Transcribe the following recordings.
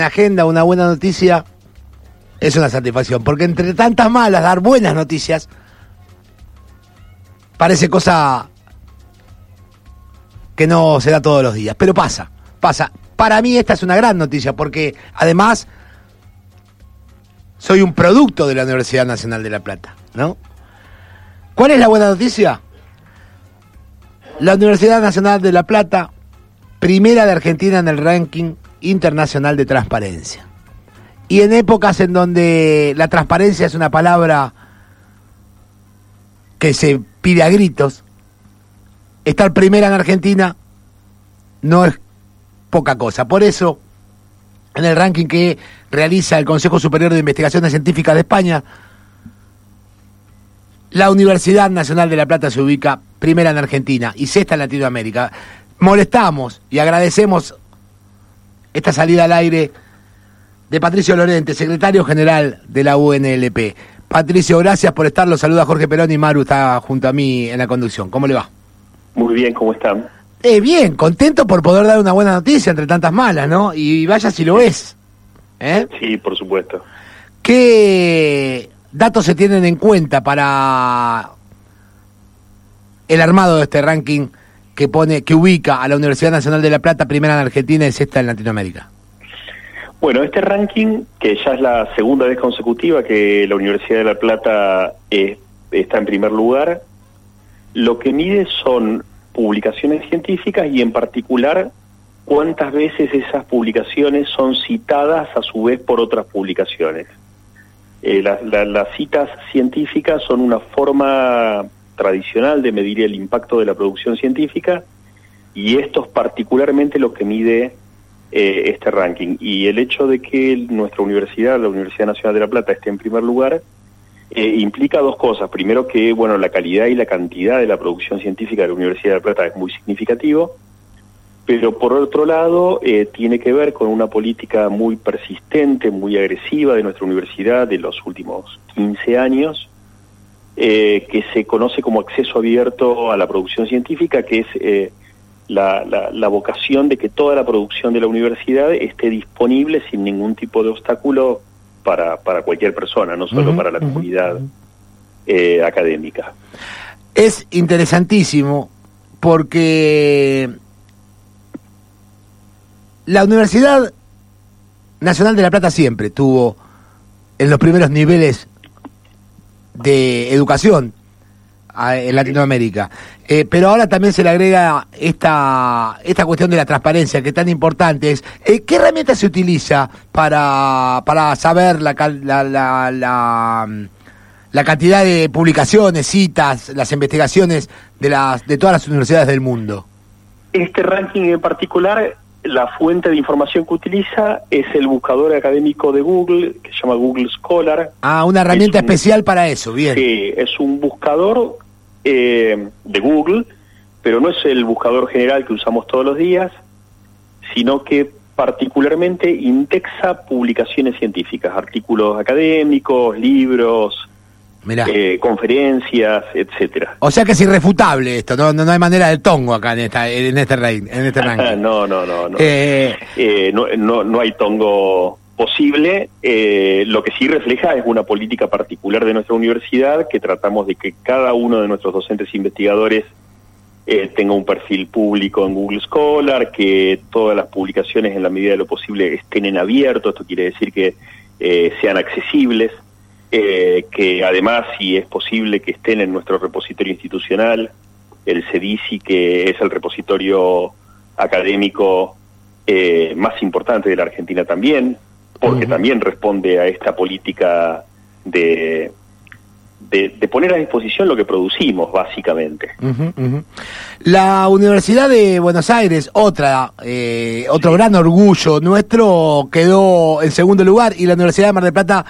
Agenda, una buena noticia es una satisfacción, porque entre tantas malas, dar buenas noticias parece cosa que no se da todos los días, pero pasa. Para mí esta es una gran noticia, porque además soy un producto de la Universidad Nacional de La Plata, ¿no? ¿Cuál es la buena noticia? La Universidad Nacional de La Plata, primera de Argentina en el ranking internacional de transparencia. Y en épocas en donde la transparencia es una palabra que se pide a gritos, estar primera en Argentina no es poca cosa. Por eso, en el ranking que realiza el Consejo Superior de Investigaciones Científicas de España, la Universidad Nacional de La Plata se ubica primera en Argentina y sexta en Latinoamérica. Molestamos y agradecemos esta salida al aire de Patricio Lorente, secretario general de la UNLP. Patricio, gracias por estar. Los saluda Jorge Perón y Maru está junto a mí en la conducción. ¿Cómo le va? Muy bien, ¿cómo están? Bien, contento por poder dar una buena noticia entre tantas malas, ¿no? Y vaya si lo es. Sí, por supuesto. ¿Qué datos se tienen en cuenta para el armado de este ranking que ubica a la Universidad Nacional de La Plata primera en Argentina y sexta en Latinoamérica? Bueno, este ranking, que ya es la segunda vez consecutiva que la Universidad de La Plata está en primer lugar, lo que mide son publicaciones científicas y en particular cuántas veces esas publicaciones son citadas a su vez por otras publicaciones. Las citas científicas son una forma tradicional de medir el impacto de la producción científica y esto es particularmente lo que mide este ranking. Y el hecho de que nuestra universidad, la Universidad Nacional de La Plata, esté en primer lugar, implica dos cosas. Primero que, bueno, la calidad y la cantidad de la producción científica de la Universidad de La Plata es muy significativo, pero por otro lado tiene que ver con una política muy persistente, muy agresiva de nuestra universidad de los últimos 15 años, que se conoce como acceso abierto a la producción científica, que es la vocación de que toda la producción de la universidad esté disponible sin ningún tipo de obstáculo para cualquier persona, no solo para la comunidad académica. Es interesantísimo porque la Universidad Nacional de La Plata siempre tuvo en los primeros niveles de educación en Latinoamérica, pero ahora también se le agrega esta cuestión de la transparencia, que tan importante es. ¿Qué herramienta se utiliza para saber la cantidad de publicaciones, citas, las investigaciones de todas las universidades del mundo? Este ranking en particular, la fuente de información que utiliza es el buscador académico de Google, que se llama Google Scholar. Ah, una herramienta especial para eso, bien. Sí, es un buscador de Google, pero no es el buscador general que usamos todos los días, sino que particularmente indexa publicaciones científicas, artículos académicos, libros, conferencias, etcétera. O sea que es irrefutable esto, no hay manera de tongo acá en este ranking. No. No hay tongo posible. Lo que sí refleja es una política particular de nuestra universidad, que tratamos de que cada uno de nuestros docentes investigadores tenga un perfil público en Google Scholar, que todas las publicaciones en la medida de lo posible estén en abierto. Esto quiere decir que sean accesibles, que además, si es posible, que estén en nuestro repositorio institucional, el CEDICI, que es el repositorio académico más importante de la Argentina también, porque también responde a esta política de poner a disposición lo que producimos, básicamente. La Universidad de Buenos Aires, otro gran orgullo nuestro, quedó en segundo lugar, y la Universidad de Mar del Plata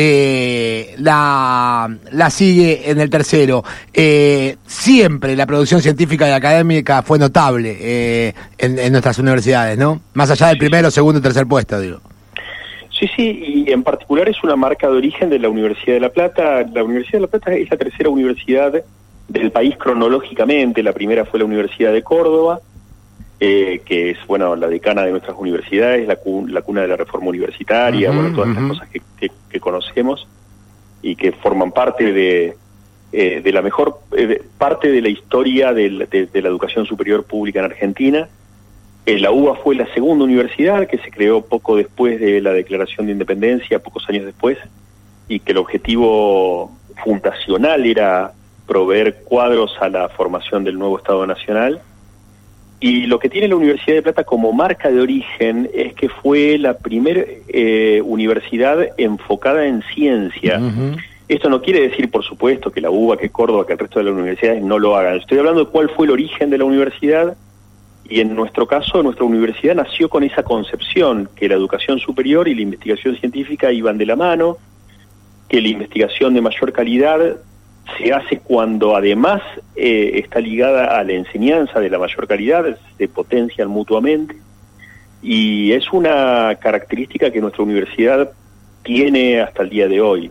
la sigue en el tercero. Siempre la producción científica y académica fue notable en nuestras universidades, ¿no? Más allá del primero, segundo y tercer puesto, digo. Sí, y en particular es una marca de origen de la Universidad de La Plata. La Universidad de La Plata es la tercera universidad del país cronológicamente. La primera fue la Universidad de Córdoba, que es, bueno, la decana de nuestras universidades, la cuna de la reforma universitaria, bueno, todas estas cosas que conocemos y que forman parte de la mejor parte de la historia de la educación superior pública en Argentina. La UBA fue la segunda universidad que se creó poco después de la Declaración de Independencia, pocos años después, y que el objetivo fundacional era proveer cuadros a la formación del nuevo Estado Nacional. Y lo que tiene la Universidad de Plata como marca de origen es que fue la primera universidad enfocada en ciencia. Esto no quiere decir, por supuesto, que la UBA, que Córdoba, que el resto de las universidades no lo hagan. Estoy hablando de cuál fue el origen de la universidad, y en nuestro caso, nuestra universidad nació con esa concepción, que la educación superior y la investigación científica iban de la mano, que la investigación de mayor calidad se hace cuando además está ligada a la enseñanza de la mayor calidad, se potencian mutuamente, y es una característica que nuestra universidad tiene hasta el día de hoy.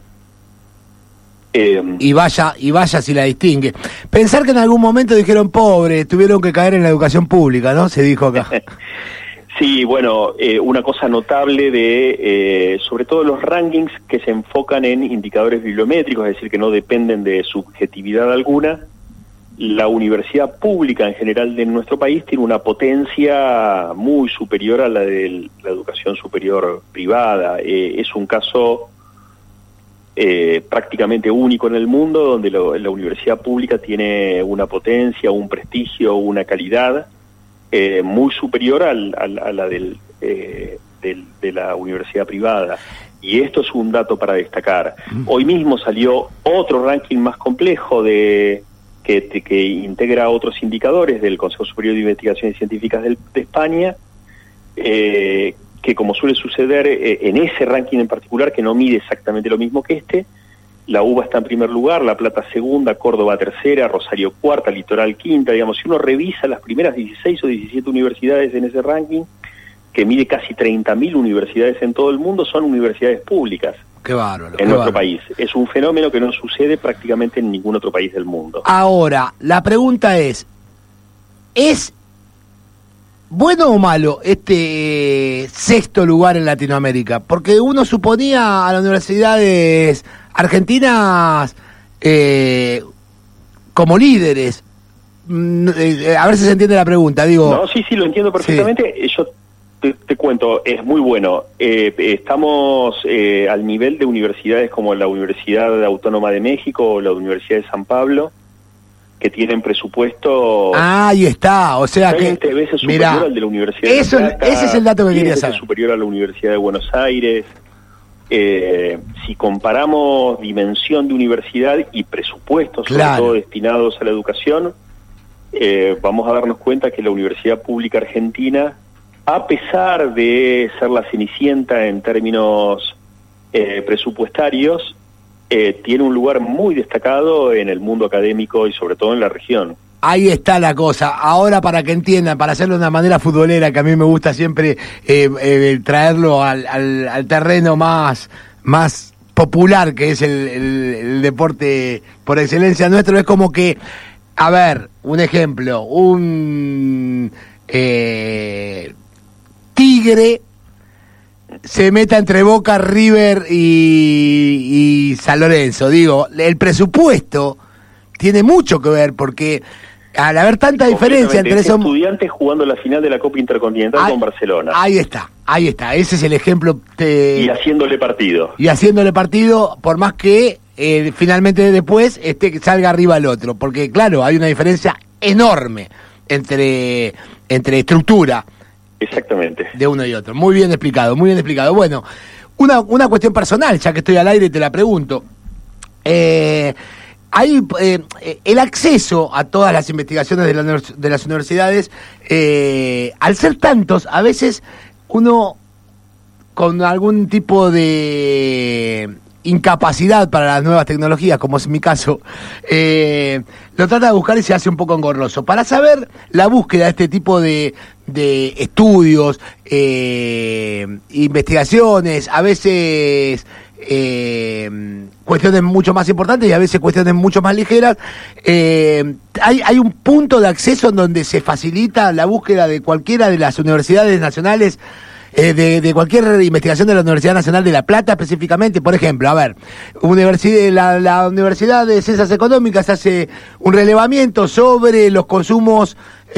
Y vaya si la distingue. Pensar que en algún momento dijeron pobres, tuvieron que caer en la educación pública, ¿no? Se dijo acá. Sí, bueno, una cosa notable de, sobre todo los rankings que se enfocan en indicadores bibliométricos, es decir, que no dependen de subjetividad alguna. La universidad pública en general de nuestro país tiene una potencia muy superior a la de la educación superior privada. Es un caso prácticamente único en el mundo, donde la universidad pública tiene una potencia, un prestigio, una calidad muy superior a la de la universidad privada. Y esto es un dato para destacar. Hoy mismo salió otro ranking más complejo que integra otros indicadores del Consejo Superior de Investigaciones Científicas de España, que como suele suceder en ese ranking en particular, que no mide exactamente lo mismo que la UBA está en primer lugar, La Plata segunda, Córdoba tercera, Rosario cuarta, Litoral quinta. Digamos, si uno revisa las primeras 16 o 17 universidades en ese ranking, que mide casi 30.000 universidades en todo el mundo, son universidades públicas. Qué bárbaro. En nuestro país. Es un fenómeno que no sucede prácticamente en ningún otro país del mundo. Ahora, la pregunta ¿es bueno o malo este sexto lugar en Latinoamérica? Porque uno suponía a las universidades argentinas como líderes. A ver si se entiende la pregunta, digo. No, sí, lo entiendo perfectamente. Sí. Yo te cuento, es muy bueno. Estamos al nivel de universidades como la Universidad Autónoma de México o la Universidad de San Pablo, que tienen presupuesto. Ahí está, o sea 20 que veces superior al de la Universidad de Plata, ese es el dato que quería saber. Superior a la Universidad de Buenos Aires. Si comparamos dimensión de universidad y presupuestos, sobre todo destinados a la educación, vamos a darnos cuenta que la Universidad Pública Argentina, a pesar de ser la cenicienta en términos presupuestarios, tiene un lugar muy destacado en el mundo académico y sobre todo en la región. Ahí está la cosa. Ahora, para que entiendan, para hacerlo de una manera futbolera, que a mí me gusta siempre traerlo al terreno más popular, que es el deporte por excelencia nuestro, es como que, a ver, un ejemplo, un Tigre se meta entre Boca, River y San Lorenzo. Digo, el presupuesto tiene mucho que ver, porque al haber tanta diferencia entre esos Estudiantes jugando la final de la Copa Intercontinental con Barcelona. Ahí está, ese es el ejemplo. Y haciéndole partido. Por más que finalmente después salga arriba el otro, porque claro, hay una diferencia enorme entre estructura. Exactamente. De uno y otro. Muy bien explicado. Bueno, una cuestión personal, ya que estoy al aire te la pregunto. Hay el acceso a todas las investigaciones de las universidades, al ser tantos, a veces uno con algún tipo de incapacidad para las nuevas tecnologías, como es mi caso, lo trata de buscar y se hace un poco engorroso. Para saber la búsqueda de este tipo de estudios, investigaciones, a veces cuestiones mucho más importantes y a veces cuestiones mucho más ligeras. Hay un punto de acceso en donde se facilita la búsqueda de cualquiera de las universidades nacionales, de cualquier investigación de la Universidad Nacional de La Plata específicamente. Por ejemplo, a ver, la Universidad de Ciencias Económicas hace un relevamiento sobre los consumos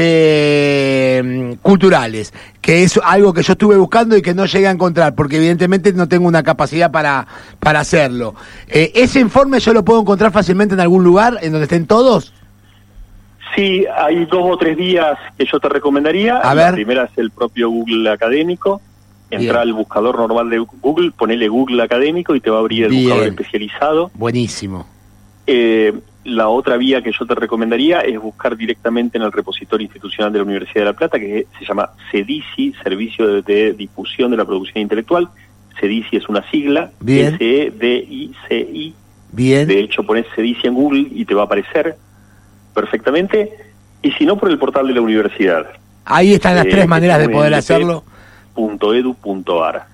culturales, que es algo que yo estuve buscando y que no llegué a encontrar, porque evidentemente no tengo una capacidad para hacerlo. ¿Ese informe yo lo puedo encontrar fácilmente en algún lugar en donde estén todos? Sí, hay 2 o 3 vías que yo te recomendaría. La primera es el propio Google Académico. Entra al buscador normal de Google, ponele Google Académico y te va a abrir el buscador especializado. Buenísimo. La otra vía que yo te recomendaría es buscar directamente en el repositorio institucional de la Universidad de La Plata, que se llama CEDICI, Servicio de Difusión de la Producción Intelectual. CEDICI es una sigla, SEDICI. Bien. De hecho, pones CEDICI en Google y te va a aparecer perfectamente, y si no, por el portal de la universidad. Ahí están las 3 maneras de poder hacerlo. .edu.ar.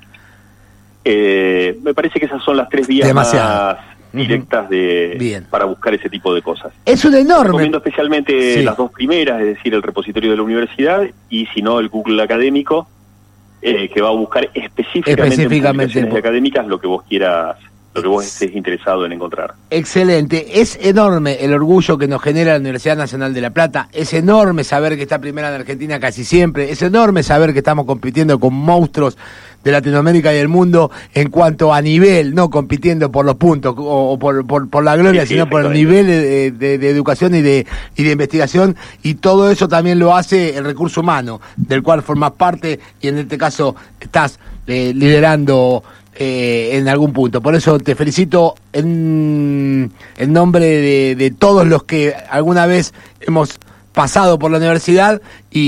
Me parece que esas son las 3 vías más directas para buscar ese tipo de cosas. Es un enorme. Recomiendo especialmente las 2 primeras, es decir, el repositorio de la universidad, y si no, el Google Académico, que va a buscar específicamente en publicaciones académicas lo que vos quieras, lo que vos estés interesado en encontrar. Excelente. Es enorme el orgullo que nos genera la Universidad Nacional de La Plata. Es enorme saber que está primera en Argentina casi siempre. Es enorme saber que estamos compitiendo con monstruos de Latinoamérica y del mundo en cuanto a nivel, no compitiendo por los puntos o por la gloria, sino por el nivel de educación y de investigación, y todo eso también lo hace el recurso humano, del cual formas parte y en este caso estás liderando en algún punto. Por eso te felicito en nombre de todos los que alguna vez hemos pasado por la universidad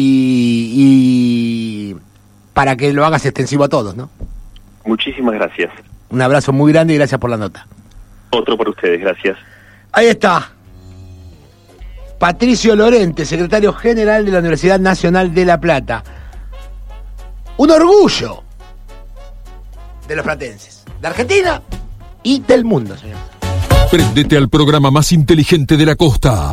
y para que lo hagas extensivo a todos, ¿no? Muchísimas gracias. Un abrazo muy grande y gracias por la nota. Otro por ustedes, gracias. Ahí está. Patricio Lorente, secretario general de la Universidad Nacional de La Plata. Un orgullo de los platenses, de Argentina y del mundo, señor. Préndete al programa más inteligente de la costa.